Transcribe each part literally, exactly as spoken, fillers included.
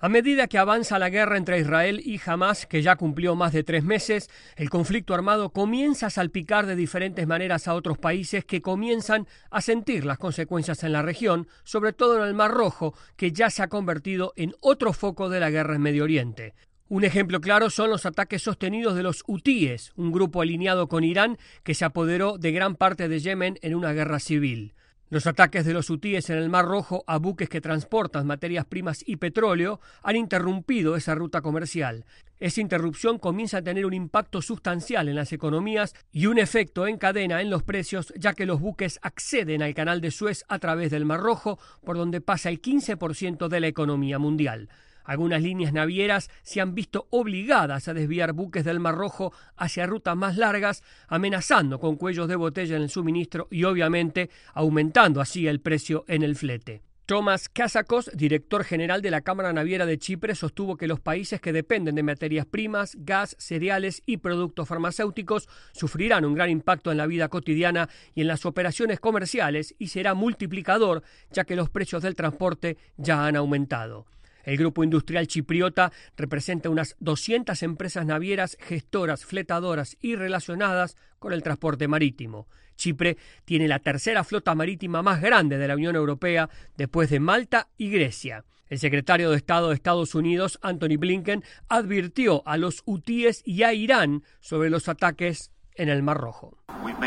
A medida que avanza la guerra entre Israel y Hamás, que ya cumplió más de tres meses, el conflicto armado comienza a salpicar de diferentes maneras a otros países que comienzan a sentir las consecuencias en la región, sobre todo en el Mar Rojo, que ya se ha convertido en otro foco de la guerra en Medio Oriente. Un ejemplo claro son los ataques sostenidos de los hutíes, un grupo alineado con Irán que se apoderó de gran parte de Yemen en una guerra civil. Los ataques de los hutíes en el Mar Rojo a buques que transportan materias primas y petróleo han interrumpido esa ruta comercial. Esa interrupción comienza a tener un impacto sustancial en las economías y un efecto en cadena en los precios, ya que los buques acceden al canal de Suez a través del Mar Rojo, por donde pasa el quince por ciento de la economía mundial. Algunas líneas navieras se han visto obligadas a desviar buques del Mar Rojo hacia rutas más largas, amenazando con cuellos de botella en el suministro y, obviamente, aumentando así el precio en el flete. Thomas Kasakos, director general de la Cámara Naviera de Chipre, sostuvo que los países que dependen de materias primas, gas, cereales y productos farmacéuticos sufrirán un gran impacto en la vida cotidiana y en las operaciones comerciales y será multiplicador, ya que los precios del transporte ya han aumentado. El grupo industrial chipriota representa unas doscientas empresas navieras, gestoras, fletadoras y relacionadas con el transporte marítimo. Chipre tiene la tercera flota marítima más grande de la Unión Europea después de Malta y Grecia. El secretario de Estado de Estados Unidos, Antony Blinken, advirtió a los hutíes y a Irán sobre los ataques en el Mar Rojo.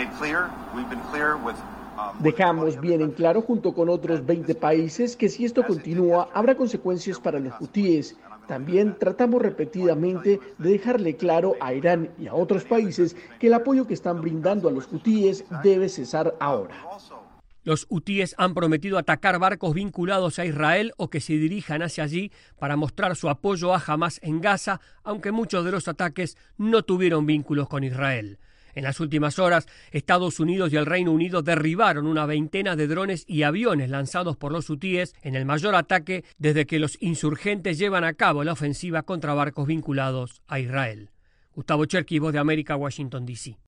Dejamos bien en claro, junto con otros veinte países, que si esto continúa, habrá consecuencias para los hutíes. También tratamos repetidamente de dejarle claro a Irán y a otros países que el apoyo que están brindando a los hutíes debe cesar ahora. Los hutíes han prometido atacar barcos vinculados a Israel o que se dirijan hacia allí para mostrar su apoyo a Hamás en Gaza, aunque muchos de los ataques no tuvieron vínculos con Israel. En las últimas horas, Estados Unidos y el Reino Unido derribaron una veintena de drones y aviones lanzados por los hutíes en el mayor ataque desde que los insurgentes llevan a cabo la ofensiva contra barcos vinculados a Israel. Gustavo Cherkis, Voz de América, Washington, D C